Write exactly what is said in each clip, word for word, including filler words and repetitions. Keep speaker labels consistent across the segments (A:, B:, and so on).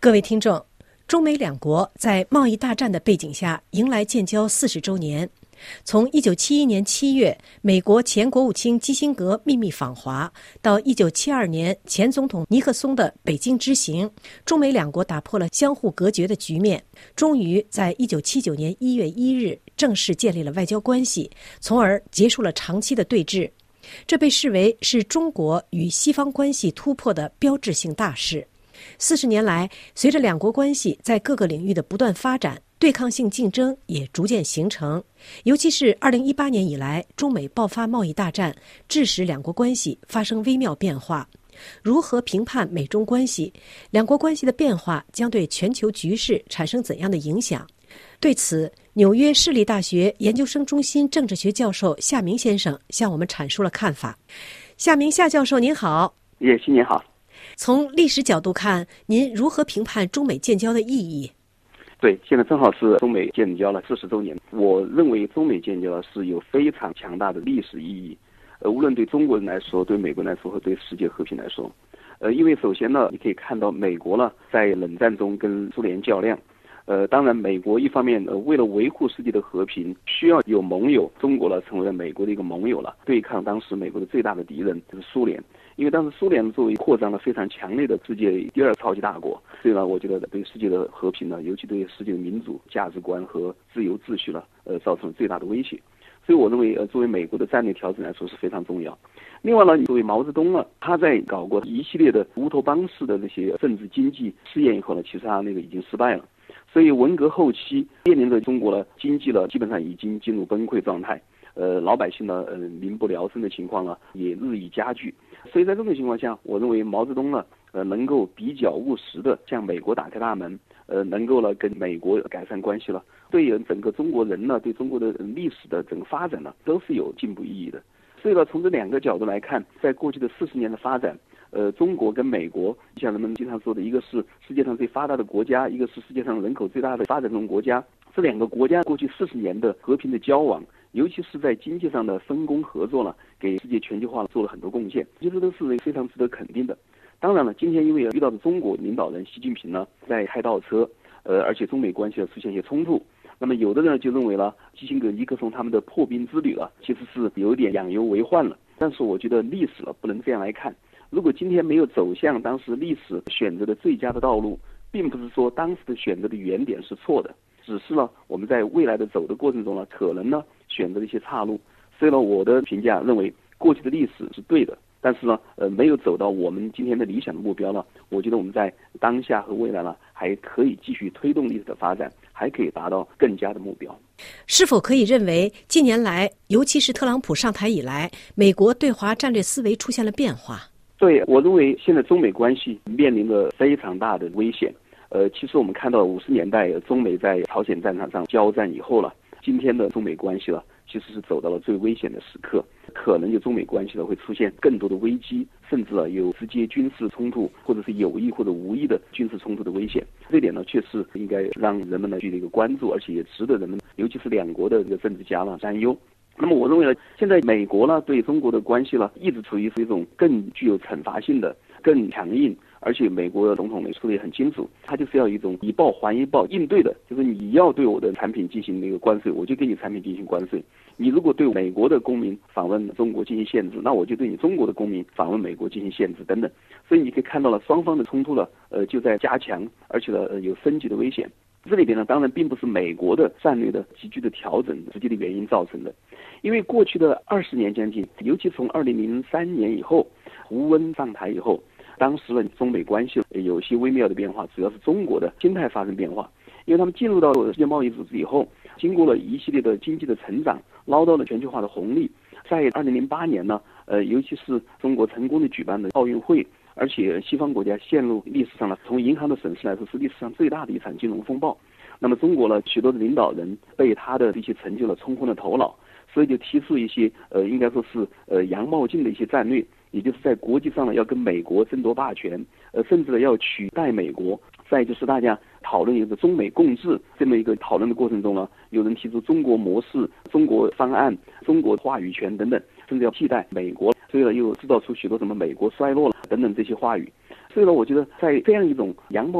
A: 各位听众，中美两国在贸易大战的背景下迎来建交四十周年。从一九七一年七月美国前国务卿基辛格秘密访华，到一九七二年前总统尼克松的北京之行，中美两国打破了相互隔绝的局面，终于在一九七九年一月一日正式建立了外交关系，从而结束了长期的对峙。这被视为是中国与西方关系突破的标志性大事。四十年来，随着两国关系在各个领域的不断发展，对抗性竞争也逐渐形成。尤其是二零一八年以来，中美爆发贸易大战，致使两国关系发生微妙变化。如何评判美中关系？两国关系的变化将对全球局势产生怎样的影响？对此，纽约市立大学研究生中心政治学教授夏明先生向我们阐述了看法。夏明夏教授您好。
B: 叶新年好。
A: 从历史角度看，您如何评判中美建交的意义？
B: 对，现在正好是中美建交了四十周年。我认为中美建交是有非常强大的历史意义，呃，无论对中国人来说，对美国人来说和对世界和平来说。呃，因为首先呢，你可以看到美国呢在冷战中跟苏联较量。呃，当然，美国一方面呃为了维护世界的和平，需要有盟友，中国呢成为了美国的一个盟友了，对抗当时美国的最大的敌人就是苏联。因为当时苏联作为扩张了非常强烈的世界第二超级大国，所以呢，我觉得对世界的和平呢，尤其对世界的民主价值观和自由秩序呢，呃，造成了最大的威胁。所以我认为，呃，作为美国的战略调整来说是非常重要。另外呢，作为毛泽东呢，他在搞过一系列的乌托邦式的那些政治经济试验以后呢，其实他那个已经失败了。所以文革后期面临着中国呢经济呢基本上已经进入崩溃状态，呃，老百姓呢呃民不聊生的情况呢也日益加剧。所以在这种情况下，我认为毛泽东呢呃能够比较务实的向美国打开大门，呃能够呢跟美国改善关系了，对整个中国人呢对中国的历史的整个发展呢都是有进步意义的。所以呢，从这两个角度来看，在过去的四十年的发展，呃，中国跟美国，像人们经常说的，一个是世界上最发达的国家，一个是世界上人口最大的发展中国家。这两个国家过去四十年的和平的交往，尤其是在经济上的分工合作呢，给世界全球化做了很多贡献，其实都是非常值得肯定的。当然了，今天因为遇到的中国领导人习近平呢在开倒车，呃，而且中美关系出现一些冲突。那么有的人就认为了，基辛格、尼克松他们的破冰之旅了，其实是有点养优为患了。但是我觉得历史了不能这样来看。如果今天没有走向当时历史选择的最佳的道路，并不是说当时的选择的原点是错的，只是呢我们在未来的走的过程中呢，可能呢选择了一些岔路。所以呢，我的评价认为过去的历史是对的，但是呢，呃，没有走到我们今天的理想的目标呢，我觉得我们在当下和未来呢，还可以继续推动历史的发展，还可以达到更佳的目标。
A: 是否可以认为，近年来，尤其是特朗普上台以来，美国对华战略思维出现了变化？
B: 对，我认为现在中美关系面临着非常大的危险。呃，其实我们看到五十年代中美在朝鲜战场上交战以后了，今天的中美关系了，其实是走到了最危险的时刻，可能就中美关系呢会出现更多的危机，甚至啊有直接军事冲突，或者是有意或者无意的军事冲突的危险。这点呢，确实应该让人们呢去这个关注，而且也值得人们，尤其是两国的这个政治家呢担忧。那么我认为呢，现在美国呢对中国的关系呢，一直处于是一种更具有惩罚性的、更强硬，而且美国的总统呢说的也很清楚，他就是要一种以暴还一暴应对的，就是你要对我的产品进行那个关税，我就对你产品进行关税；你如果对美国的公民访问中国进行限制，那我就对你中国的公民访问美国进行限制等等。所以你可以看到了，双方的冲突了，呃，就在加强，而且呢，呃，有升级的危险。这里边呢，当然并不是美国的战略的急剧的调整直接的原因造成的，因为过去的二十年将近，尤其从二零零三年以后，胡温上台以后，当时的中美关系有些微妙的变化，主要是中国的心态发生变化，因为他们进入到世界贸易组织以后，经过了一系列的经济的成长，捞到了全球化的红利，在二零零八年呢，呃，尤其是中国成功的举办了奥运会。而且西方国家陷入历史上呢，从银行的损失来说是历史上最大的一场金融风暴。那么中国呢，许多的领导人被他的这些成就呢冲昏了头脑，所以就提出一些呃，应该说是呃洋冒进的一些战略，也就是在国际上呢要跟美国争夺霸权，呃，甚至呢要取代美国。再就是大家讨论一个中美共治这么一个讨论的过程中呢，有人提出中国模式、中国方案、中国话语权等等，甚至要替代美国。所以呢，又制造出许多什么美国衰落了等等这些话语。所以呢，我觉得在这样一种洋冒进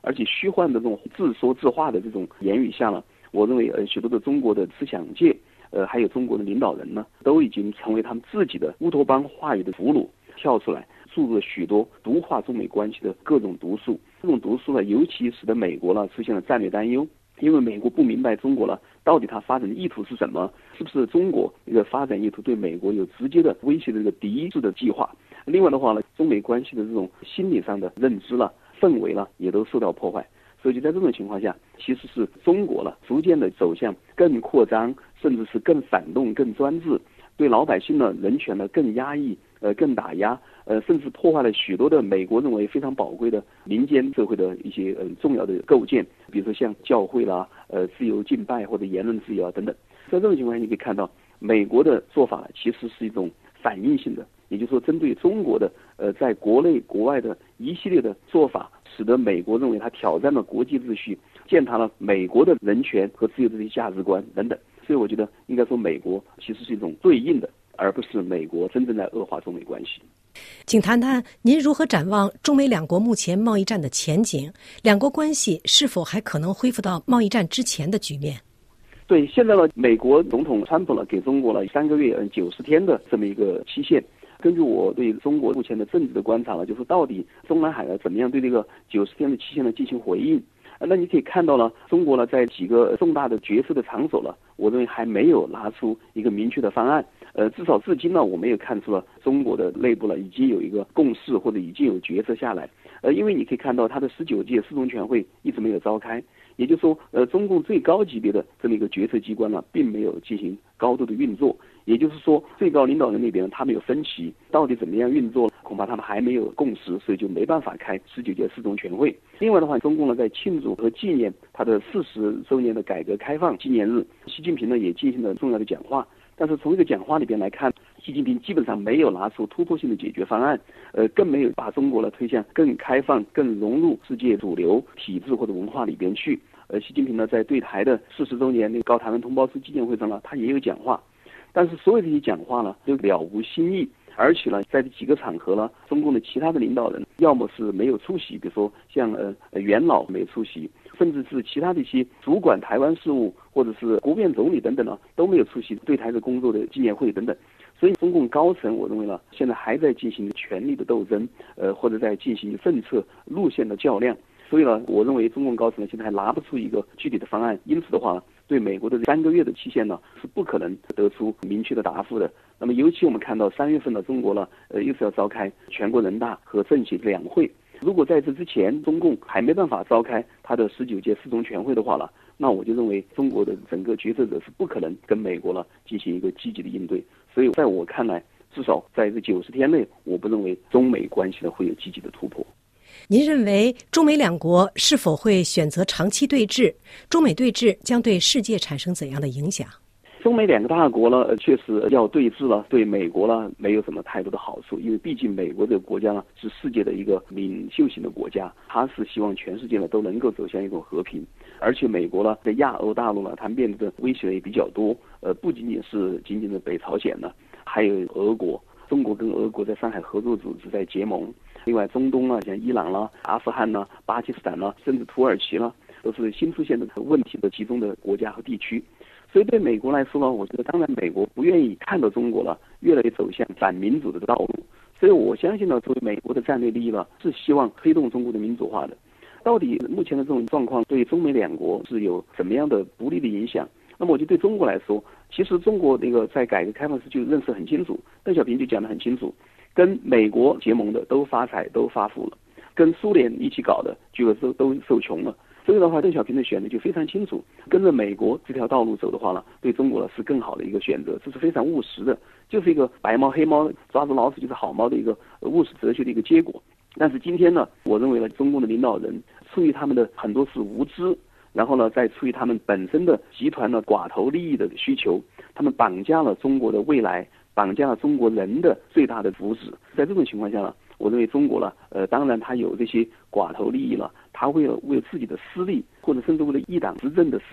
B: 而且虚幻的这种自说自话的这种言语下呢，我认为呃许多的中国的思想界，呃还有中国的领导人呢，都已经成为他们自己的乌托邦话语的俘虏，跳出来注入了许多毒化中美关系的各种毒素。这种毒素呢，尤其使得美国呢出现了战略担忧，因为美国不明白中国了到底它发展的意图是什么，是不是中国一个发展意图对美国有直接的威胁的这个敌视的计划。另外的话呢，中美关系的这种心理上的认知了、氛围了，也都受到破坏。所以就在这种情况下，其实是中国了逐渐的走向更扩张，甚至是更反动、更专制，对老百姓的人权呢更压抑，呃更打压，呃甚至破坏了许多的美国认为非常宝贵的民间社会的一些呃重要的构建，比如说像教会啦、呃自由敬拜或者言论自由啊等等。在这种情况下，你可以看到美国的做法其实是一种反应性的，也就是说针对中国的呃在国内国外的一系列的做法，使得美国认为它挑战了国际秩序，践踏了美国的人权和自由的这些价值观等等。所以我觉得应该说美国其实是一种对应的，而不是美国真正在恶化中美关系。
A: 请谈谈您如何展望中美两国目前贸易战的前景，两国关系是否还可能恢复到贸易战之前的局面？
B: 对，现在呢，美国总统川普呢给中国了三个月九十天的这么一个期限。根据我对中国目前的政治的观察呢，就是到底中南海呢怎么样对这个九十天的期限呢进行回应。那你可以看到呢，中国呢在几个重大的决策的场所了，我认为还没有拿出一个明确的方案。呃，至少至今呢，我没有看出了中国的内部呢已经有一个共识或者已经有决策下来。呃，因为你可以看到它的十九届四中全会一直没有召开，也就是说，呃，中共最高级别的这么一个决策机关呢，并没有进行高度的运作。也就是说，最高领导人那边他们有分歧，到底怎么样运作，恐怕他们还没有共识，所以就没办法开十九届四中全会。另外的话，中共呢在庆祝和纪念他的四十周年的改革开放纪念日，习近平呢也进行了重要的讲话。但是从这个讲话里边来看，习近平基本上没有拿出突破性的解决方案，呃，更没有把中国呢推向更开放、更融入世界主流体制或者文化里边去。呃，习近平呢在对台的四十周年那个高台湾同胞书纪念会上呢，他也有讲话。但是所有这些讲话呢，都了无新意，而且呢，在这几个场合呢，中共的其他的领导人要么是没有出席，比如说像呃元老没有出席，甚至是其他的一些主管台湾事务或者是国务院总理等等呢，都没有出席对台的工作的纪念会等等。所以中共高层，我认为呢，现在还在进行权力的斗争，呃，或者在进行政策路线的较量。所以呢，我认为中共高层现在还拿不出一个具体的方案，因此的话，对美国的三个月的期限呢，是不可能得出明确的答复的。那么，尤其我们看到三月份呢，中国呢，呃，又是要召开全国人大和政协两会。如果在这之前，中共还没办法召开他的十九届四中全会的话了，那我就认为中国的整个决策者是不可能跟美国呢进行一个积极的应对。所以，在我看来，至少在这九十天内，我不认为中美关系呢会有积极的突破。
A: 您认为中美两国是否会选择长期对峙？中美对峙将对世界产生怎样的影响？
B: 中美两个大国呢，确实要对峙了，对美国呢没有什么太多的好处，因为毕竟美国这个国家呢是世界的一个领袖型的国家，它是希望全世界呢都能够走向一种和平，而且美国呢在亚欧大陆呢，它面对的威胁也比较多，呃，不仅仅是仅仅的北朝鲜呢，还有俄国，中国跟俄国在上海合作组织在结盟。另外，中东啊，像伊朗啦、阿富汗啦、巴基斯坦啦，甚至土耳其啦，都是新出现的问题的集中的国家和地区。所以对美国来说呢，我觉得当然美国不愿意看到中国了越来越走向反民主的道路。所以我相信呢，作为美国的战略利益呢，是希望推动中国的民主化的。到底目前的这种状况对中美两国是有什么样的不利的影响？那么我就对中国来说，其实中国那个在改革开放时就认识很清楚，邓小平就讲得很清楚。跟美国结盟的都发财都发富了，跟苏联一起搞的结果都都受穷了。所以的话，邓小平的选择就非常清楚，跟着美国这条道路走的话呢，对中国呢是更好的一个选择，这是非常务实的，就是一个白猫黑猫抓住老鼠就是好猫的一个务实哲学的一个结果。但是今天呢，我认为呢，中共的领导人出于他们的很多是无知，然后呢，再出于他们本身的集团的寡头利益的需求，他们绑架了中国的未来。绑架了中国人的最大的福祉，在这种情况下呢，我认为中国呢，呃，当然它有这些寡头利益了，它为了为了自己的私利，或者甚至为了一党执政的私利，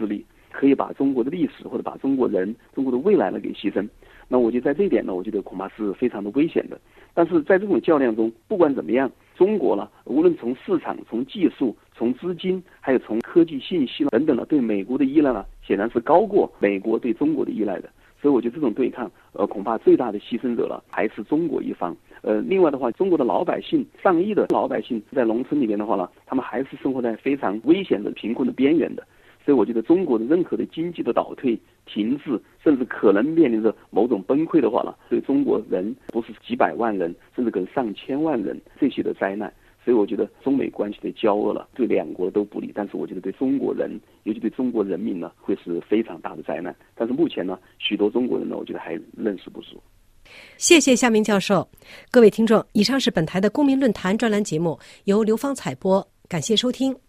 B: 可以把中国的历史或者把中国人、中国的未来呢给牺牲。那我觉得在这一点呢，我觉得恐怕是非常的危险的。但是在这种较量中，不管怎么样，中国呢，无论从市场、从技术、从资金，还有从科技信息等等呢，对美国的依赖呢，显然是高过美国对中国的依赖的。所以我觉得这种对抗，呃，恐怕最大的牺牲者了还是中国一方。呃，另外的话，中国的老百姓，上亿的老百姓在农村里面的话呢，他们还是生活在非常危险的贫困的边缘的。所以我觉得中国的任何的经济的倒退、停滞，甚至可能面临着某种崩溃的话呢，对中国人不是几百万人，甚至可能上千万人这些的灾难。所以我觉得中美关系的交恶了，对两国都不利，但是我觉得对中国人，尤其对中国人民呢，会是非常大的灾难。但是目前呢，许多中国人呢，我觉得还认识不足。
A: 谢谢夏明教授。各位听众，以上是本台的公民论坛专栏节目，由刘芳采播，感谢收听。